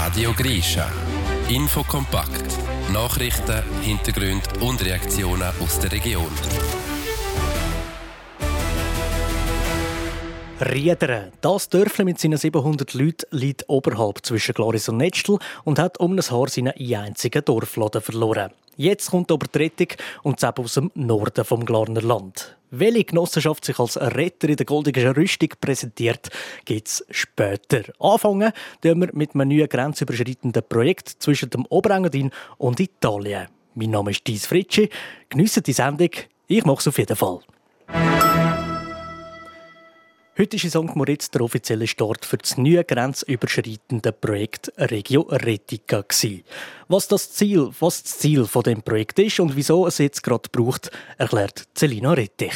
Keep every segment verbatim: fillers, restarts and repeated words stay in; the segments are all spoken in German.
Radio Grisha. Infokompakt. Nachrichten, Hintergründe und Reaktionen aus der Region. Riedern. Das Dörfli mit seinen siebenhundert Leuten liegt oberhalb zwischen Glaris und Netztel und hat um ein Haar seinen einzigen Dorfladen verloren. Jetzt kommt aber die Rettung und zwar aus dem Norden vom Glarner Land. Welche Genossenschaft sich als Retter in der goldenen Rüstung präsentiert, gibt es später. Anfangen tun wir mit einem neuen grenzüberschreitenden Projekt zwischen dem Oberengadin und Italien. Mein Name ist Dies Fritschi. Geniessen die Sendung. Ich mache es auf jeden Fall. Heute ist in Sankt Moritz der offizielle Start für das neue grenzüberschreitende Projekt Regio Retica. Was das Ziel, was das Ziel von dem Projekt ist und wieso es jetzt gerade braucht, erklärt Celina Rettich.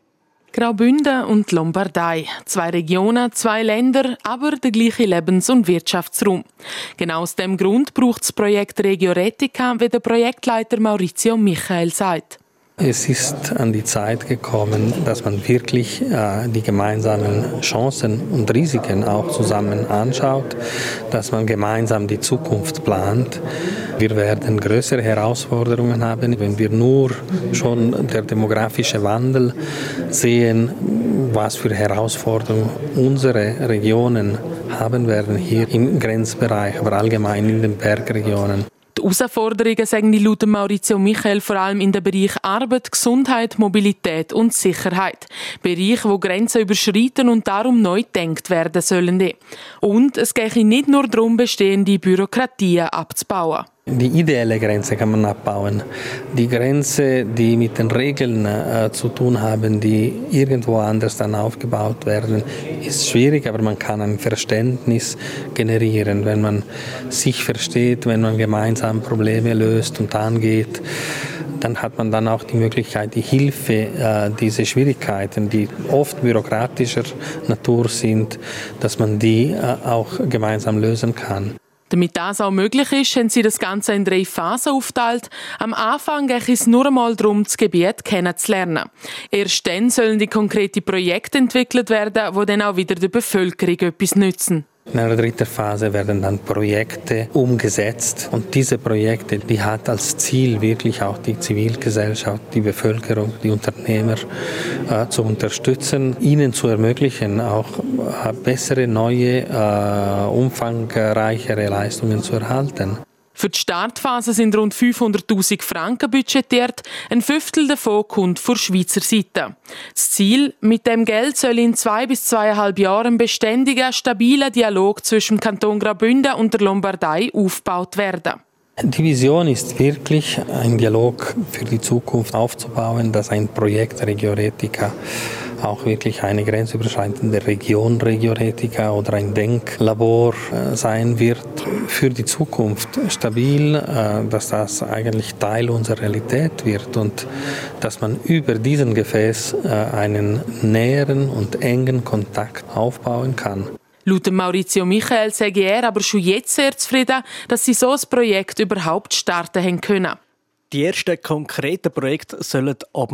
Graubünden und Lombardei. Zwei Regionen, zwei Länder, aber der gleiche Lebens- und Wirtschaftsraum. Genau aus dem Grund braucht das Projekt Regio Retica, wie der Projektleiter Maurizio Michael sagt. Es ist an die Zeit gekommen, dass man wirklich äh, die gemeinsamen Chancen und Risiken auch zusammen anschaut, dass man gemeinsam die Zukunft plant. Wir werden größere Herausforderungen haben, wenn wir nur schon der demografische Wandel sehen, was für Herausforderungen unsere Regionen haben werden hier im Grenzbereich, aber allgemein in den Bergregionen. Die Herausforderungen sagen laut Maurizio Michael vor allem in den Bereichen Arbeit, Gesundheit, Mobilität und Sicherheit. Bereiche, wo Grenzen überschreiten und darum neu gedacht werden sollen. Und es gehe nicht nur darum, bestehende Bürokratien abzubauen. Die ideelle Grenze kann man abbauen. Die Grenze, die mit den Regeln äh, zu tun haben, die irgendwo anders dann aufgebaut werden, ist schwierig, aber man kann ein Verständnis generieren, wenn man sich versteht, wenn man gemeinsam Probleme löst und angeht. Dann hat man dann auch die Möglichkeit, die Hilfe, äh, diese Schwierigkeiten, die oft bürokratischer Natur sind, dass man die äh, auch gemeinsam lösen kann. Damit das auch möglich ist, haben sie das Ganze in drei Phasen aufgeteilt. Am Anfang geht es nur einmal darum, das Gebiet kennenzulernen. Erst dann sollen die konkreten Projekte entwickelt werden, die dann auch wieder der Bevölkerung etwas nützen. In einer dritten Phase werden dann Projekte umgesetzt und diese Projekte, die hat als Ziel wirklich auch die Zivilgesellschaft, die Bevölkerung, die Unternehmer äh, zu unterstützen, ihnen zu ermöglichen, auch äh, bessere, neue, äh, umfangreichere Leistungen zu erhalten. Für die Startphase sind rund fünfhunderttausend Franken budgetiert. Ein Fünftel davon kommt von Schweizer Seite. Das Ziel: Mit dem Geld soll in zwei bis zweieinhalb Jahren ein beständiger, stabiler Dialog zwischen dem Kanton Graubünden und der Lombardei aufgebaut werden. Die Vision ist wirklich, einen Dialog für die Zukunft aufzubauen, dass ein Projekt Regio Retica auch wirklich eine grenzüberschreitende Region Regio Retica oder ein Denklabor sein wird für die Zukunft. Stabil, dass das eigentlich Teil unserer Realität wird und dass man über diesen Gefäß einen näheren und engen Kontakt aufbauen kann. Laut Maurizio Michael sage er aber schon jetzt sehr zufrieden, dass sie so ein Projekt überhaupt starten haben können. Die ersten konkreten Projekte sollen ab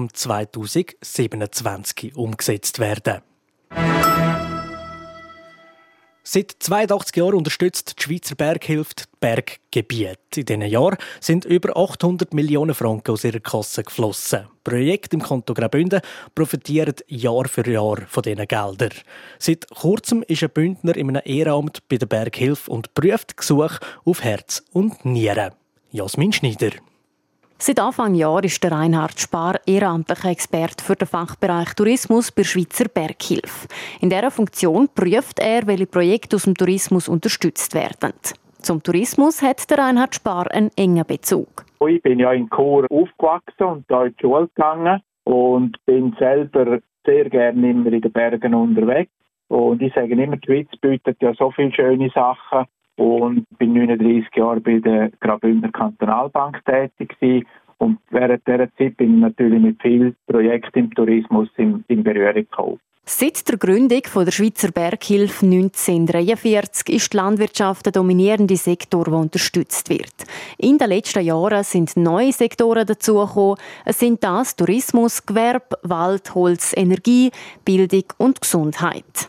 zweitausendsiebenundzwanzig umgesetzt werden. Seit zweiundachtzig Jahren unterstützt die Schweizer Berghilfe die Berggebiete. In diesen Jahren sind über achthundert Millionen Franken aus ihrer Kasse geflossen. Projekte im Kanton Graubünden profitieren Jahr für Jahr von diesen Geldern. Seit kurzem ist ein Bündner in einem Ehrenamt bei der Berghilfe und prüft Gesuche auf Herz und Nieren. Jasmin Schneider. Seit Anfang Jahr ist der Reinhard Spar ehrenamtlicher Experte für den Fachbereich Tourismus bei der Schweizer Berghilfe. In dieser Funktion prüft er, welche Projekte aus dem Tourismus unterstützt werden. Zum Tourismus hat der Reinhard Spar einen engen Bezug. Ich bin ja in Chur aufgewachsen und da in die Schule gegangen und bin selber sehr gerne immer in den Bergen unterwegs. Und ich sage immer, die Schweiz bietet ja so viele schöne Sachen. Und bin neununddreissig Jahre bei der Graubündner Kantonalbank tätig gewesen. Und während dieser Zeit bin ich natürlich mit vielen Projekten im Tourismus in, in Berührung gekommen. Seit der Gründung der Schweizer Berghilfe neunzehnhundertdreiundvierzig ist die Landwirtschaft der dominierende Sektor, der unterstützt wird. In den letzten Jahren sind neue Sektoren dazugekommen. Es sind das Tourismus, Gewerbe, Wald, Holz, Energie, Bildung und Gesundheit.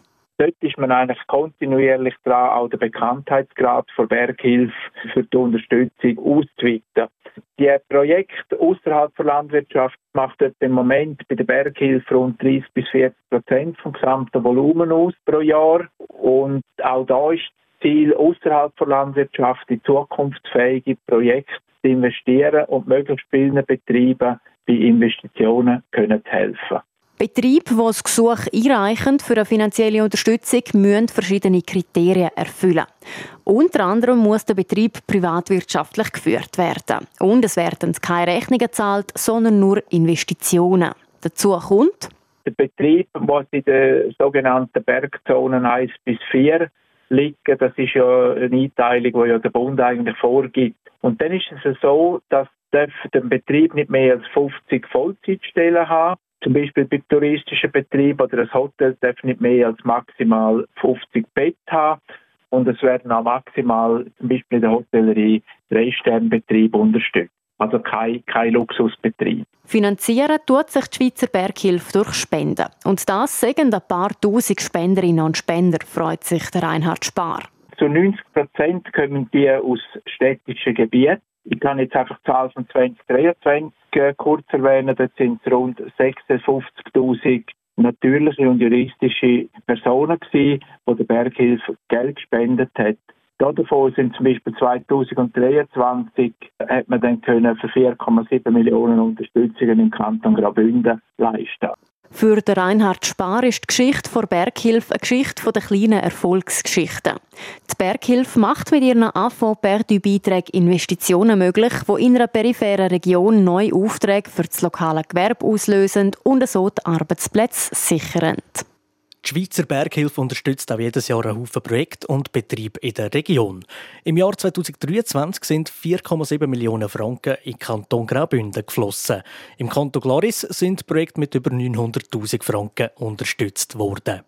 dort ist man eigentlich kontinuierlich dran, auch den Bekanntheitsgrad von Berghilfe für die Unterstützung auszuweiten. Die Projekte außerhalb der Landwirtschaft macht dort im Moment bei der Berghilfe rund dreißig bis vierzig Prozent vom gesamten Volumen aus pro Jahr. Und auch da ist das Ziel, außerhalb der Landwirtschaft in zukunftsfähige Projekte zu investieren und möglichst vielen Betrieben bei Investitionen können zu helfen. Betriebe, die das Gesuch einreichen für eine finanzielle Unterstützung, müssen verschiedene Kriterien erfüllen. Unter anderem muss der Betrieb privatwirtschaftlich geführt werden. Und es werden keine Rechnungen gezahlt, sondern nur Investitionen. Dazu kommt: Der Betrieb muss in den sogenannten Bergzonen eins bis vier liegen. Das ist ja eine Einteilung, die ja der Bund eigentlich vorgibt. Und dann ist es so, dass der Betrieb nicht mehr als fünfzig Vollzeitstellen haben. Zum Beispiel bei touristischen Betrieben oder ein Hotel darf nicht mehr als maximal fünfzig Betten haben. Und es werden auch maximal, zum Beispiel in der Hotellerie, Drei-Sterne-Betriebe unterstützt. Also kein, kein Luxusbetrieb. Finanzieren tut sich die Schweizer Berghilfe durch Spenden. Und das sagen ein paar tausend Spenderinnen und Spender, freut sich der Reinhard Spar. Zu neunzig Prozent kommen die aus städtischen Gebieten. Ich kann jetzt einfach die Zahl von zwanzig dreiundzwanzig äh, kurz erwähnen. Dort sind es rund sechsundfünfzigtausend natürliche und juristische Personen gewesen, die der Berghilfe Geld gespendet hat. Davon sind zum Beispiel zweitausenddreiundzwanzig hat man dann können für vier Komma sieben Millionen Unterstützungen im Kanton Graubünden leisten. Für den Reinhard Spar ist die Geschichte der Berghilfe eine Geschichte der kleinen Erfolgsgeschichten. Die Berghilfe macht mit ihren Affonds-Perdu-Beiträgen Investitionen möglich, die in einer peripheren Region neue Aufträge für das lokale Gewerbe auslösen und so die Arbeitsplätze sichern. Die Schweizer Berghilfe unterstützt auch jedes Jahr einen Haufen Projekte und Betriebe in der Region. Im Jahr zweitausenddreiundzwanzig sind vier Komma sieben Millionen Franken in den Kanton Graubünden geflossen. Im Kanton Glaris sind Projekte mit über neunhunderttausend Franken unterstützt worden.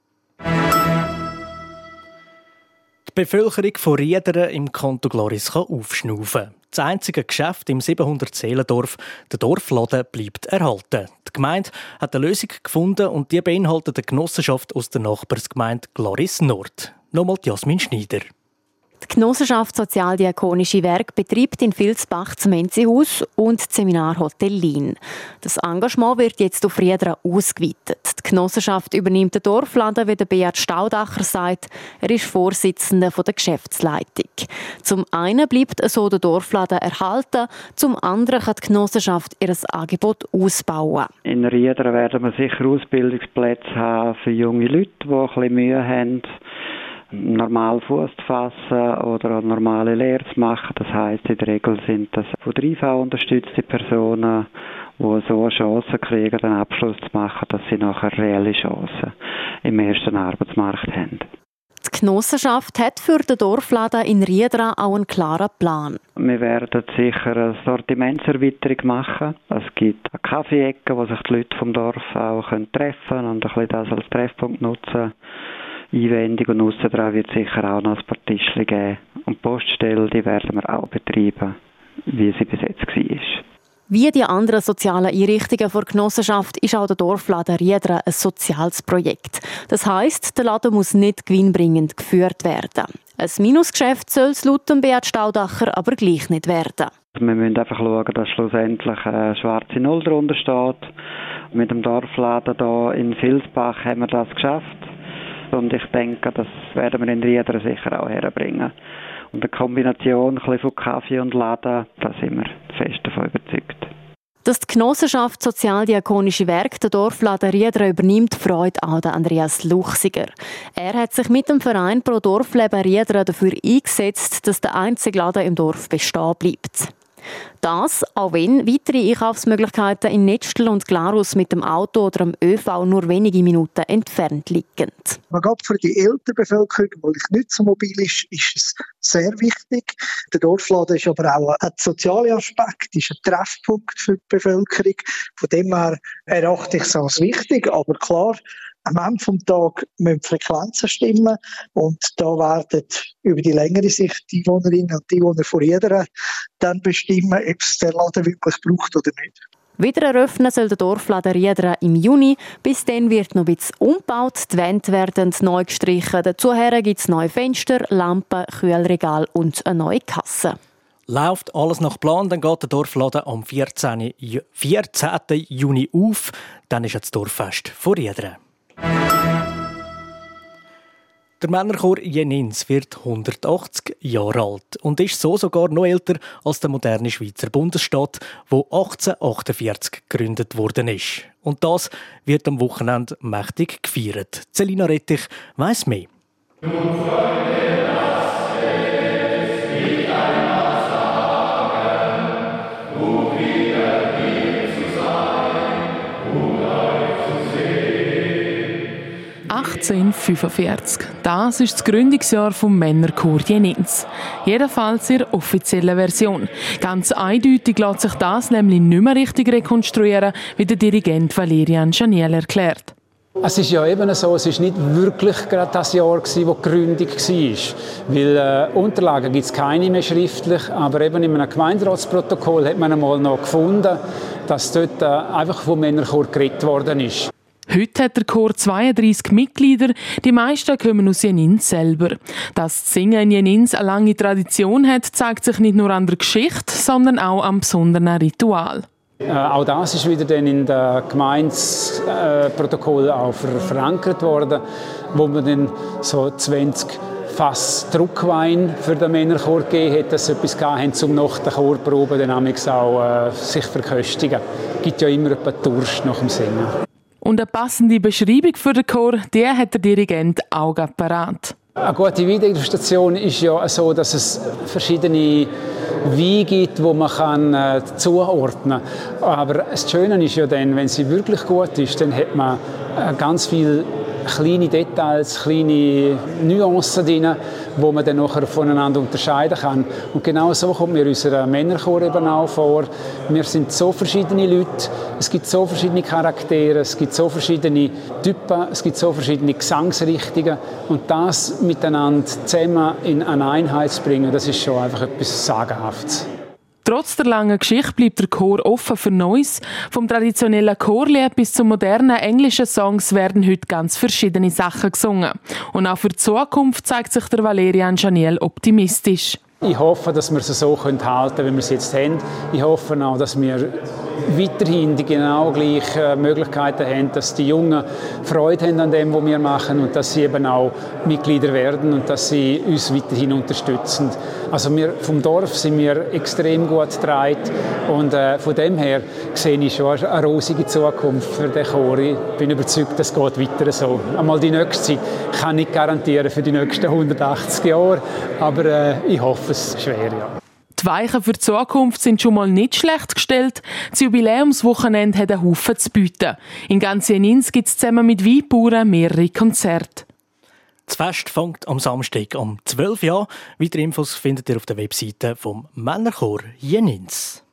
Die Bevölkerung von Riederen im Kanton Glaris kann aufschnaufen. Das einzige Geschäft im siebenhundert-Seelendorf, der Dorfladen, bleibt erhalten. Die Gemeinde hat eine Lösung gefunden und die beinhaltet eine Genossenschaft aus der Nachbarsgemeinde Glaris Nord. Nochmal Jasmin Schneider. Die Genossenschaft Sozialdiakonische Werk betreibt in Vilsbach das Menzihaus und das Seminarhotel Lien. Das Engagement wird jetzt auf Riederen ausgeweitet. Die Genossenschaft übernimmt den Dorfladen, wie der Beat Staudacher sagt. Er ist Vorsitzender der Geschäftsleitung. Zum einen bleibt so der Dorfladen erhalten, zum anderen kann die Genossenschaft ihr Angebot ausbauen. In Riederen werden wir sicher Ausbildungsplätze haben für junge Leute, die ein bisschen Mühe haben, normal Fuß zu fassen oder eine normale Lehre zu machen. Das heisst, in der Regel sind das von der I V unterstützte Personen, die so eine Chance kriegen, einen Abschluss zu machen, dass sie nachher reelle Chancen im ersten Arbeitsmarkt haben. Die Genossenschaft hat für den Dorfladen in Riederen auch einen klaren Plan. Wir werden sicher eine Sortimentserweiterung machen. Es gibt eine Kaffee-Ecke, wo sich die Leute vom Dorf auch treffen können und ein bisschen das als Treffpunkt nutzen. Einwendung und aussen dran wird sicher auch noch ein paar Tischchen geben. Und die Poststelle, die werden wir auch betreiben, wie sie bis jetzt war. Wie die anderen sozialen Einrichtungen der Genossenschaft ist auch der Dorfladen Riederen ein soziales Projekt. Das heisst, der Laden muss nicht gewinnbringend geführt werden. Ein Minusgeschäft soll es laut Beat Staudacher aber gleich nicht werden. Wir müssen einfach schauen, dass schlussendlich eine schwarze Null darunter steht. Mit dem Dorfladen hier in Vilsbach haben wir das geschafft. Und ich denke, das werden wir in Riederen sicher auch herbringen. Und eine Kombination von Kaffee und Laden, da sind wir fest davon überzeugt. Dass die Genossenschaft Sozialdiakonische Werk den Dorfladen Riederen übernimmt, freut auch Andreas Luchsiger. Er hat sich mit dem Verein Pro Dorfleben Riederen dafür eingesetzt, dass der einzige Laden im Dorf bestehen bleibt. Das, auch wenn weitere Einkaufsmöglichkeiten in Netzstel und Glarus mit dem Auto oder dem ÖV nur wenige Minuten entfernt liegen. Gerade für die ältere Bevölkerung, die nicht so mobil ist, ist es sehr wichtig. Der Dorfladen ist aber auch ein sozialer Aspekt, ist ein Treffpunkt für die Bevölkerung. Von dem her erachte ich es als wichtig, aber klar, am Ende des Tages müssen die Frequenzen stimmen und da werden über die längere Sicht die Einwohnerinnen und die Einwohner von Riederen dann bestimmen, ob es der Laden wirklich braucht oder nicht. Wieder eröffnen soll der Dorfladen Riedra im Juni. Bis dann wird noch ein bisschen umgebaut. Die Wände werden neu gestrichen. Dazu gibt es neue Fenster, Lampen, Kühlregal und eine neue Kasse. Läuft alles nach Plan, dann geht der Dorfladen am vierzehnten Juni auf. Dann ist das Dorffest von Riedra. Der Männerchor Jenins wird hundertachtzig Jahre alt und ist so sogar noch älter als der moderne Schweizer Bundesstaat, der achtzehnhundertachtundvierzig gegründet worden ist. Und das wird am Wochenende mächtig gefeiert. Celina Rettich weiss mehr. achtzehnhundertfünfundvierzig. Das ist das Gründungsjahr vom Männerchor Jenins. Jedenfalls in der offiziellen Version. Ganz eindeutig lässt sich das nämlich nicht mehr richtig rekonstruieren, wie der Dirigent Valerian Janiel erklärt. Es ist ja eben so, es ist nicht wirklich gerade das Jahr gewesen, wo die Gründung war. Weil äh, Unterlagen gibt es keine mehr schriftlich, aber eben in einem Gemeinderatsprotokoll hat man einmal noch gefunden, dass dort äh, einfach vom Männerchor geredet worden ist. Heute hat der Chor zweiunddreissig Mitglieder, die meisten kommen aus Jenins selber. Dass das Singen in Jenins eine lange Tradition hat, zeigt sich nicht nur an der Geschichte, sondern auch am besonderen Ritual. Äh, auch das ist wieder dann in den Gemeindeprotokoll äh, auch verankert worden, wo man dann so zwanzig Fass Druckwein für den Männerchor gegeben hat, dass sie etwas hatten, um nach der Chorprobe dann auch äh, sich verköstigen. Es gibt ja immer etwa Durst nach dem Singen. Und eine passende Beschreibung für den Chor, die hat der Dirigent auch parat. Eine gute Videoillustration ist ja so, dass es verschiedene Weine gibt, wo man kann, äh, zuordnen kann. Aber das Schöne ist ja dann, wenn sie wirklich gut ist, dann hat man äh, ganz viele kleine Details, kleine Nuancen drin, wo man dann nachher voneinander unterscheiden kann. Und genau so kommt mir unser Männerchor eben auch vor. Wir sind so verschiedene Leute, es gibt so verschiedene Charaktere, es gibt so verschiedene Typen, es gibt so verschiedene Gesangsrichtungen. Und das miteinander zusammen in eine Einheit zu bringen, das ist schon einfach etwas Sagenhaftes. Trotz der langen Geschichte bleibt der Chor offen für Neues. Vom traditionellen Chorlied bis zu modernen englischen Songs werden heute ganz verschiedene Sachen gesungen. Und auch für die Zukunft zeigt sich der Valerian Janiel optimistisch. Ich hoffe, dass wir es so halten können, wie wir es jetzt haben. Ich hoffe auch, dass wir weiterhin die genau gleichen Möglichkeiten haben, dass die Jungen Freude haben an dem, was wir machen und dass sie eben auch Mitglieder werden und dass sie uns weiterhin unterstützen. Also wir vom Dorf sind wir extrem gut getragen und äh, von dem her sehe ich schon eine rosige Zukunft für den Chor. Ich bin überzeugt, das geht weiter so. Einmal die nächste Zeit kann ich nicht garantieren für die nächsten hundertachtzig Jahre, aber äh, ich hoffe es schwer, ja. Die Weichen für die Zukunft sind schon mal nicht schlecht gestellt. Das Jubiläumswochenende hat einen Haufen zu bieten. In ganz Jenins gibt es zusammen mit Weinbauern mehrere Konzerte. Das Fest fängt am Samstag um zwölf Uhr an. Weitere Infos findet ihr auf der Webseite vom Männerchor Jenins.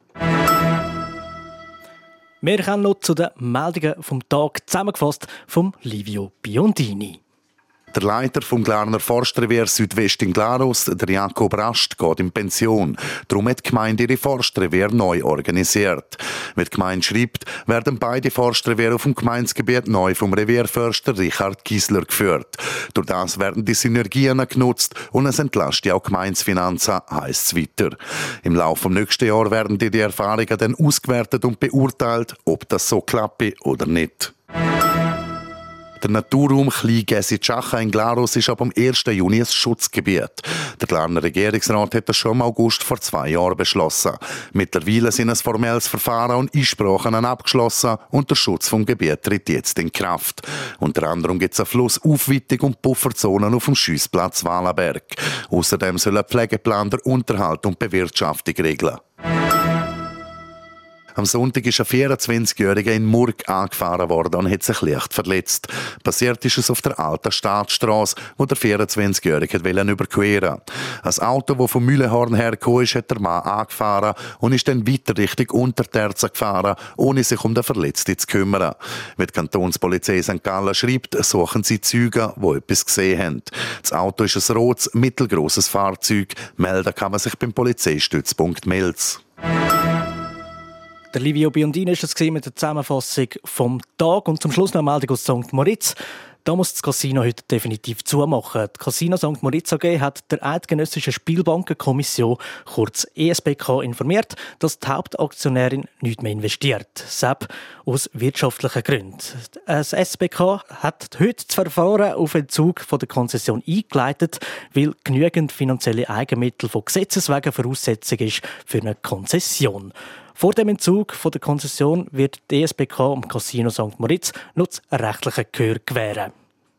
Wir kommen noch zu den Meldungen vom Tag, zusammengefasst vom Livio Biondini. Der Leiter vom Glarner Forstrevier Südwest in Glarus, der Jakob Rast, geht in Pension. Darum hat die Gemeinde ihre Forstrevier neu organisiert. Wie die Gemeinde schreibt, werden beide Forstrevier auf dem Gemeindegebiet neu vom Revierförster Richard Giesler geführt. Durch das werden die Synergien genutzt und es entlastet auch Gemeindefinanzen, heisst es weiter. Im Laufe des nächsten Jahres werden die, die Erfahrungen dann ausgewertet und beurteilt, ob das so klappt oder nicht. Der Naturraum Kleingäsi-Tschacha in Glarus ist ab dem ersten Juni ein Schutzgebiet. Der Glarner Regierungsrat hat das schon im August vor zwei Jahren beschlossen. Mittlerweile sind ein formelles Verfahren und Einsprachen abgeschlossen und der Schutz vom Gebiet tritt jetzt in Kraft. Unter anderem gibt es eine Flussaufweitung und Pufferzonen auf dem Schiessplatz Walenberg. Außerdem soll ein Pflegeplan der Unterhalt und Bewirtschaftung regeln. Am Sonntag ist ein vierundzwanzigjähriger in Murg angefahren worden und hat sich leicht verletzt. Passiert ist es auf der alten Staatsstrasse, wo der vierundzwanzigjährige überqueren wollte. Ein Auto, das vom Mühlenhorn hergekommen ist, hat der Mann angefahren und ist dann weiter Richtung Unterterzen gefahren, ohne sich um den Verletzten zu kümmern. Wie die Kantonspolizei Sankt Gallen schreibt, suchen sie Zeugen, die etwas gesehen haben. Das Auto ist ein rotes, mittelgrosses Fahrzeug. Melden kann man sich beim Polizeistützpunkt Melz. Der Livio Biondini war es mit der Zusammenfassung vom Tag. Und zum Schluss noch eine Meldung aus Sankt Moritz. Da muss das Casino heute definitiv zumachen. Die Casino Sankt Moritz A G hat der Eidgenössischen Spielbankenkommission, kurz E S B K, informiert, dass die Hauptaktionärin nicht mehr investiert. Selbst aus wirtschaftlichen Gründen. Das S B K hat heute das Verfahren auf Entzug von der Konzession eingeleitet, weil genügend finanzielle Eigenmittel von Gesetzes wegen Voraussetzung ist für eine Konzession. Vor dem Entzug von der Konzession wird die E S B K am Casino Sankt Moritz noch das rechtliche Gehör gewähren.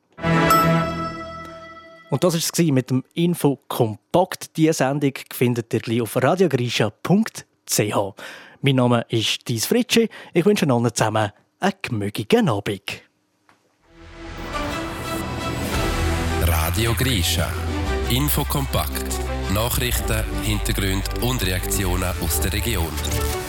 Und das war es mit dem Info Kompakt. Diese Sendung findet ihr gleich auf radiogrisha punkt c h. Mein Name ist Dies Fritschi. Ich wünsche allen zusammen einen gemütlichen Abend. Radio Grisha. Info Kompakt. Nachrichten, Hintergründe und Reaktionen aus der Region.